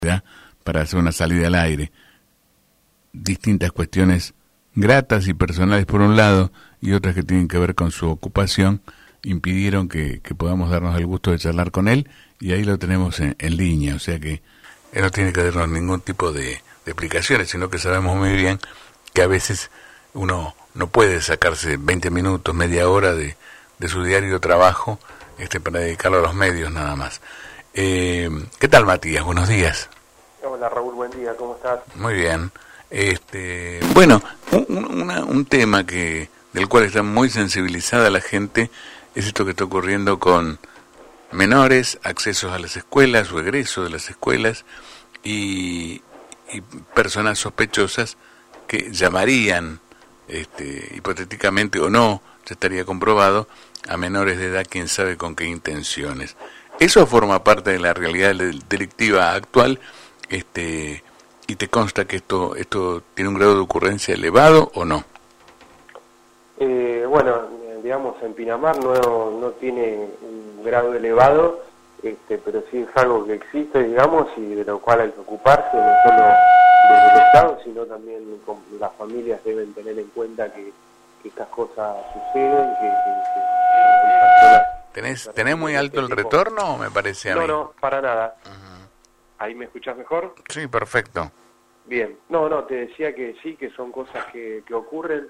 ¿ya? Para hacer una salida al aire. Distintas cuestiones gratas y personales por un lado y otras que tienen que ver con su ocupación impidieron que podamos darnos el gusto de charlar con él, y ahí lo tenemos en línea, o sea que él no tiene que darnos ningún tipo de explicaciones, sino que sabemos muy bien que a veces uno no puede sacarse 20 minutos, media hora de su diario trabajo para dedicarlo a los medios nada más. ¿Qué tal, Matías? Buenos días. Hola, Raúl, buen día, ¿cómo estás? Muy bien. Bueno, un tema del cual está muy sensibilizada la gente es esto que está ocurriendo con menores, accesos a las escuelas o egresos de las escuelas y personas sospechosas que llamarían, hipotéticamente o no, ya estaría comprobado, a menores de edad, quién sabe con qué intenciones. Eso forma parte de la realidad delictiva actual, y te consta que esto tiene un grado de ocurrencia elevado o no. Bueno, digamos, en Pinamar no tiene un grado elevado, pero sí es algo que existe, digamos, y de lo cual hay que ocuparse, no solo desde el Estado, sino también las familias deben tener en cuenta que estas cosas suceden, ¿Tenés muy alto el retorno o me parece a mí? No, para nada. Uh-huh. ¿Ahí me escuchás mejor? Sí, perfecto. Bien. No, te decía que sí, que son cosas que ocurren.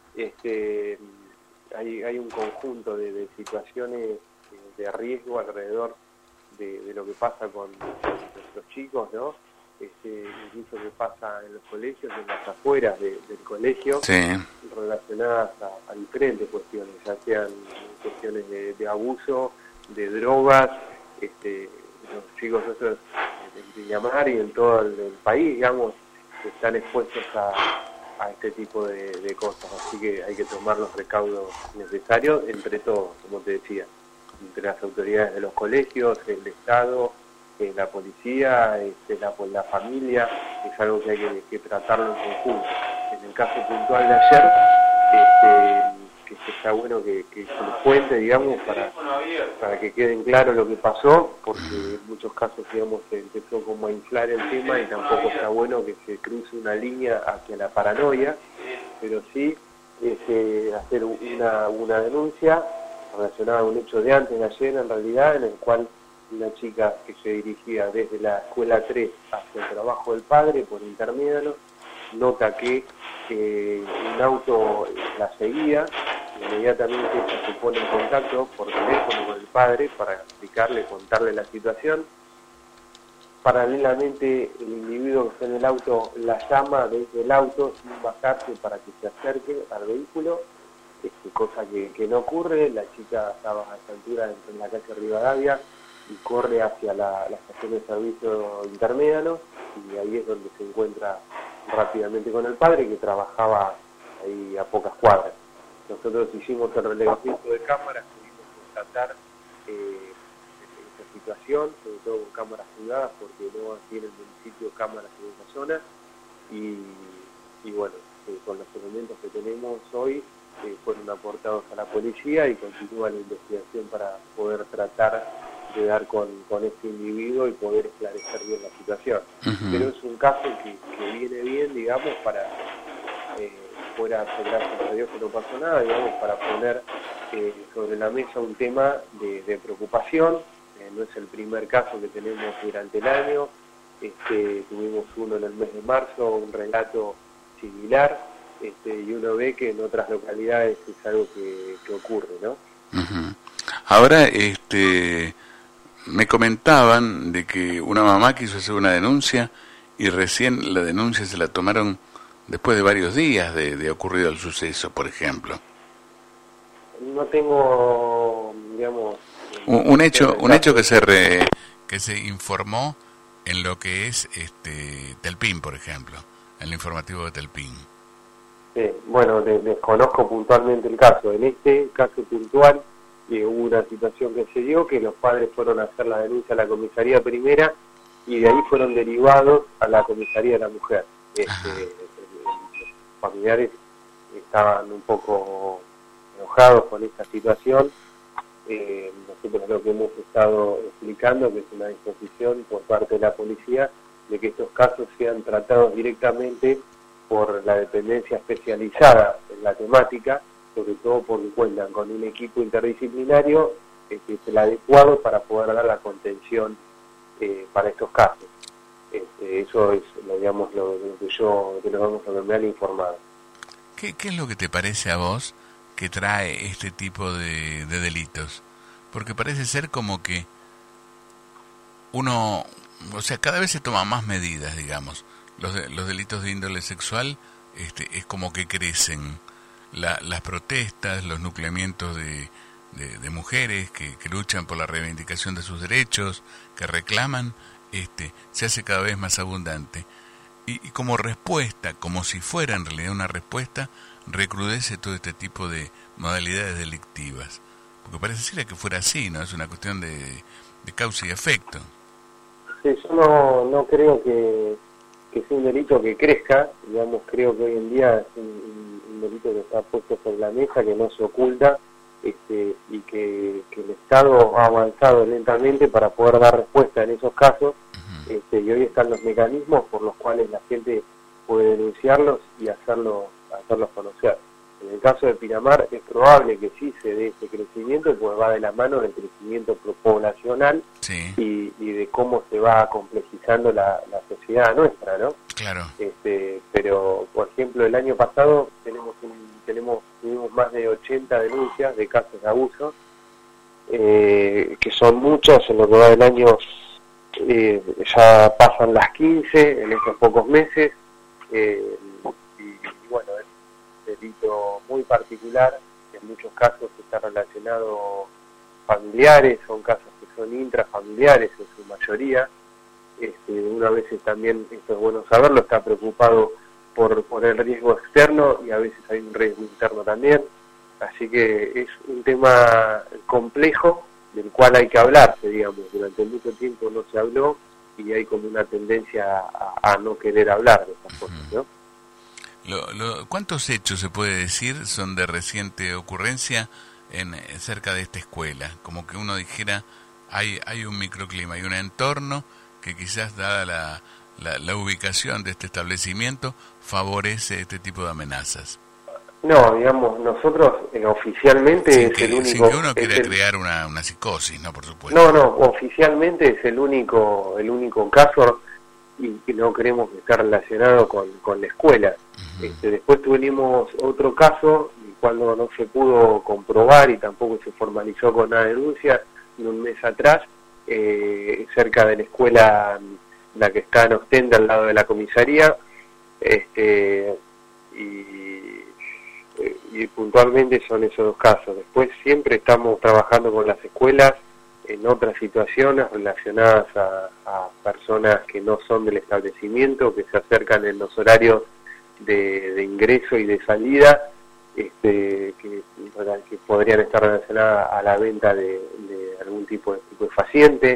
Hay un conjunto de situaciones de riesgo alrededor de lo que pasa con nuestros chicos, ¿no? Incluso que pasa en los colegios, en las afueras del colegio, sí, relacionadas a diferentes cuestiones, ya sean cuestiones de abuso, de drogas, los chicos nuestros en Pinamar y en todo el país, digamos, están expuestos a este tipo de cosas, así que hay que tomar los recaudos necesarios entre todos, como te decía, entre las autoridades de los colegios, el Estado, la policía, la familia, es algo que hay que tratarlo en conjunto. En el caso puntual de ayer, que está bueno que se nos cuente, digamos, para que quede en claro lo que pasó, porque en muchos casos, digamos, se empezó como a inflar el tema y tampoco está bueno que se cruce una línea hacia la paranoia, pero sí hacer una denuncia relacionada a un hecho de antes de ayer, en realidad, en el cual una chica que se dirigía desde la escuela 3 hacia el trabajo del padre por intermediarios, nota que un auto la seguía, inmediatamente ella se pone en contacto por teléfono con el padre para explicarle, contarle la situación. Paralelamente el individuo que está en el auto la llama desde el auto sin bajarse para que se acerque al vehículo, cosa que no ocurre. La chica estaba a esta altura en la calle Rivadavia y corre hacia la estación de servicio intermediano, y ahí es donde se encuentra rápidamente con el padre, que trabajaba ahí a pocas cuadras. Nosotros hicimos el relevamiento de cámaras, pudimos constatar esta situación, sobre todo con cámaras privadas, porque no tiene el municipio cámaras en esa zona, y bueno, con los elementos que tenemos hoy, fueron aportados a la policía y continúa la investigación para poder tratar de dar con este individuo y poder esclarecer bien la situación. Uh-huh. Pero es un caso que viene bien, digamos, para fuera, gracias a Dios que no pasó nada, digamos, para poner sobre la mesa un tema de preocupación. No es el primer caso que tenemos durante el año, tuvimos uno en el mes de marzo, un relato similar, y uno ve que en otras localidades es algo que ocurre, ¿no? Uh-huh. Ahora, me comentaban de que una mamá quiso hacer una denuncia y recién la denuncia se la tomaron después de varios días de ocurrido el suceso, por ejemplo. No tengo, digamos... Un hecho que se informó en lo que es Telpín, por ejemplo, en el informativo de Telpín. Bueno, desconozco puntualmente el caso. En este caso puntual hubo una situación que se dio, que los padres fueron a hacer la denuncia a la comisaría primera y de ahí fueron derivados a la comisaría de la mujer. Los familiares estaban un poco enojados con esta situación. Nosotros lo que hemos estado explicando, que es una disposición por parte de la policía de que estos casos sean tratados directamente por la dependencia especializada en la temática, sobre todo porque cuentan con un equipo interdisciplinario que es el adecuado para poder dar la contención para estos casos. Eso es, digamos, lo que me han informado. ¿Qué es lo que te parece a vos que trae este tipo de delitos? Porque parece ser como que uno, o sea, cada vez se toman más medidas, digamos. Los delitos de índole sexual es como que crecen. Las protestas, los nucleamientos de mujeres que luchan por la reivindicación de sus derechos, que reclaman, se hace cada vez más abundante. Y como respuesta, como si fuera en realidad una respuesta, recrudece todo este tipo de modalidades delictivas. Porque parece que fuera así, ¿no? Es una cuestión de causa y efecto. Sí, yo no creo que sea un delito que crezca, digamos, creo que hoy en día es un delito que está puesto sobre la mesa, que no se oculta, y que el Estado ha avanzado lentamente para poder dar respuesta en esos casos, y hoy están los mecanismos por los cuales la gente puede denunciarlos y hacerlos conocer. En el caso de Pinamar es probable que sí se dé ese crecimiento, pues va de la mano del crecimiento poblacional, sí, y de cómo se va complejizando la sociedad nuestra, ¿no? Claro. Pero, por ejemplo, el año pasado tuvimos más de 80 denuncias de casos de abuso, que son muchos, en lo que va del año ya pasan las 15 en estos pocos meses, y bueno, es un delito muy particular, en muchos casos está relacionado familiares, son casos que son intrafamiliares en su mayoría. Una vez también, esto es bueno saberlo, está preocupado por el riesgo externo y a veces hay un riesgo interno también, así que es un tema complejo del cual hay que hablarse, digamos. Durante mucho tiempo no se habló y hay como una tendencia a no querer hablar de estas cosas, ¿no? ¿Cuántos hechos se puede decir son de reciente ocurrencia cerca de esta escuela? Como que uno dijera, hay un microclima, hay un entorno que quizás, dada la ubicación de este establecimiento, favorece este tipo de amenazas. No, digamos, nosotros oficialmente es el único... Sin que uno quiera crear una psicosis, ¿no? Por supuesto. No, oficialmente es el único caso, y no queremos que esté relacionado con la escuela. Después tuvimos otro caso, el cual no se pudo comprobar y tampoco se formalizó con una denuncia, un mes atrás, cerca de la escuela, la que está en Ostende, al lado de la comisaría, y puntualmente son esos dos casos. Después siempre estamos trabajando con las escuelas en otras situaciones relacionadas a personas que no son del establecimiento, que se acercan en los horarios de ingreso y de salida, que podrían estar relacionadas a la venta de algún tipo de estupefaciente,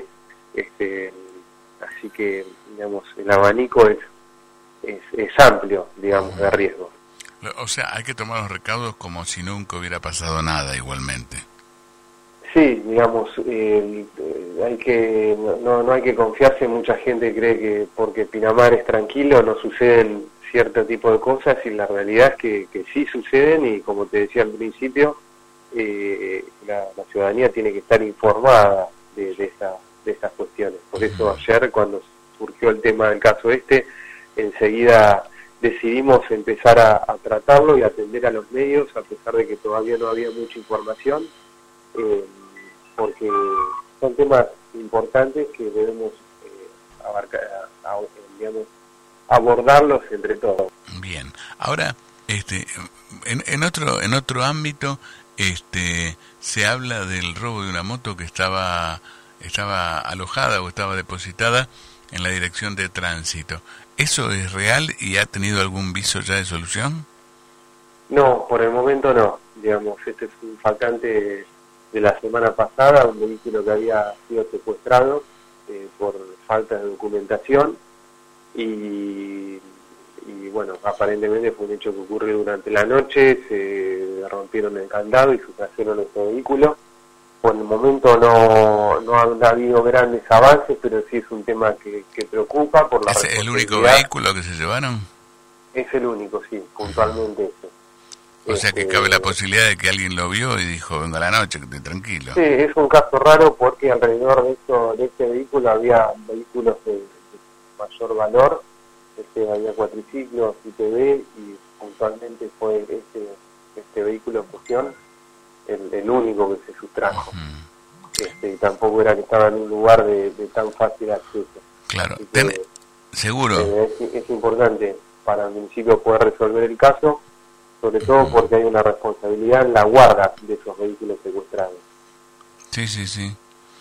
así que, digamos, el abanico es amplio, digamos, de riesgo. O sea, hay que tomar los recaudos como si nunca hubiera pasado nada igualmente. Sí, digamos, no hay que confiarse. Mucha gente cree que porque Pinamar es tranquilo no suceden cierto tipo de cosas, y la realidad es que sí suceden, y como te decía al principio, la ciudadanía tiene que estar informada de estas cuestiones. Por eso ayer, cuando surgió el tema del caso enseguida decidimos empezar a tratarlo y atender a los medios, a pesar de que todavía no había mucha información, porque son temas importantes que debemos abordarlos entre todos. Bien, ahora en otro ámbito se habla del robo de una moto que estaba alojada o estaba depositada en la dirección de tránsito. ¿Eso es real y ha tenido algún viso ya de solución? No, por el momento no. Digamos, este es un faltante de la semana pasada, un vehículo que había sido secuestrado por falta de documentación, y bueno, aparentemente fue un hecho que ocurrió durante la noche, se rompieron el candado y sustrajeron nuestro vehículo, Por el momento no han habido grandes avances, pero sí es un tema que preocupa por la ¿Es el único vehículo que se llevaron? Es el único, sí, puntualmente ese. O sea que cabe la posibilidad de que alguien lo vio y dijo, venga a la noche, que esté tranquilo. Sí, es un caso raro porque alrededor de este vehículo había vehículos de mayor valor, había cuatriciclos, ITV, y puntualmente fue este vehículo en cuestión el único que se sustrajo. Y tampoco era que estaba en un lugar de tan fácil acceso. Claro, seguro. Es importante para el municipio poder resolver el caso, sobre todo porque hay una responsabilidad en la guarda de esos vehículos secuestrados. Sí.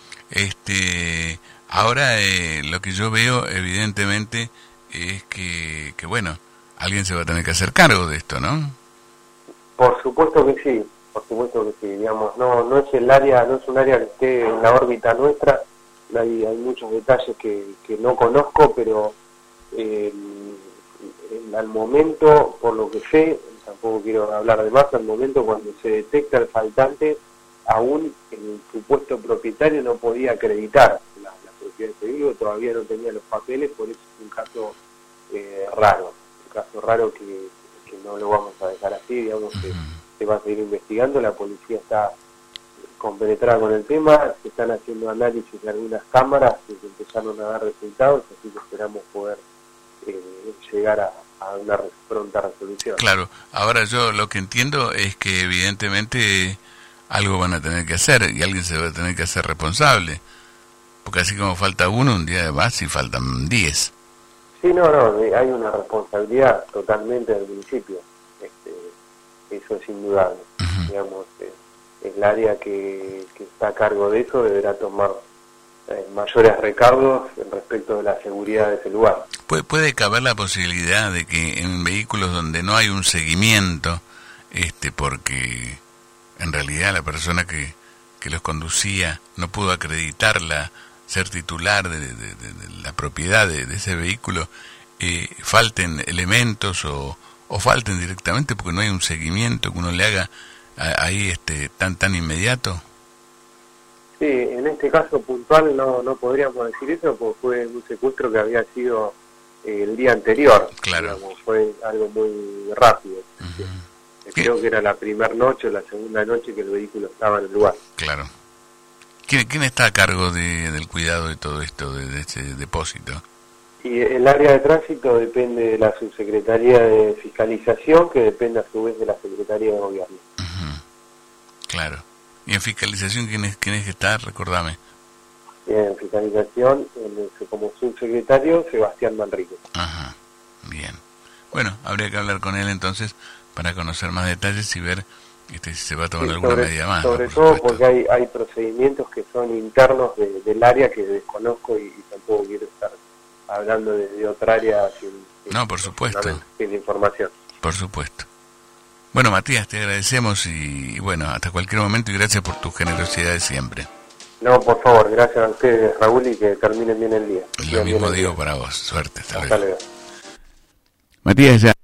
Ahora lo que yo veo evidentemente es que bueno, alguien se va a tener que hacer cargo de esto, ¿no? Por supuesto que sí, digamos, no es el área, no es un área que esté en la órbita nuestra, hay muchos detalles que no conozco, pero al momento, por lo que sé, tampoco quiero hablar de más, al momento cuando se detecta el faltante, aún el supuesto propietario no podía acreditar la propiedad de ese vehículo, todavía no tenía los papeles, por eso es un caso raro que no lo vamos a dejar así, digamos que se va a seguir investigando, la policía está compenetrada con el tema, se están haciendo análisis de algunas cámaras que empezaron a dar resultados, así que esperamos poder llegar a una pronta resolución. Claro, ahora yo lo que entiendo es que evidentemente algo van a tener que hacer y alguien se va a tener que hacer responsable, porque así como falta uno, un día de más y faltan 10. Sí, no, hay una responsabilidad totalmente del municipio, eso es indudable. Digamos, el área que está a cargo de eso deberá tomar mayores recargos respecto de la seguridad de ese lugar. ¿Puede caber la posibilidad de que en vehículos donde no hay un seguimiento, porque en realidad la persona que los conducía no pudo acreditarla, ser titular de la propiedad de ese vehículo, falten elementos o falten directamente porque no hay un seguimiento que uno le haga ahí tan inmediato? Sí, en este caso puntual no podríamos decir eso porque fue un secuestro que había sido el día anterior. Claro. Digamos, fue algo muy rápido. Creo que era la primera noche o la segunda noche que el vehículo estaba en el lugar. Claro. ¿Quién está a cargo del cuidado de todo esto, de ese depósito? Y el área de tránsito depende de la Subsecretaría de Fiscalización, que depende a su vez de la Secretaría de Gobierno. Claro. ¿Y en fiscalización quién es que está? Recordame. En fiscalización, como subsecretario, Sebastián Manrique. Ajá, bien. Bueno, habría que hablar con él entonces para conocer más detalles y ver si se va a tomar alguna medida más. Sobre todo porque hay procedimientos que son internos del área que desconozco y tampoco quiero estar hablando de otra área no, por supuesto. Sin información. Por supuesto. Bueno, Matías, te agradecemos y bueno, hasta cualquier momento y gracias por tu generosidad de siempre. No, por favor, gracias a ustedes, Raúl, y que terminen bien el día. Lo mismo digo para vos. Suerte. Hasta luego. Matías, ya.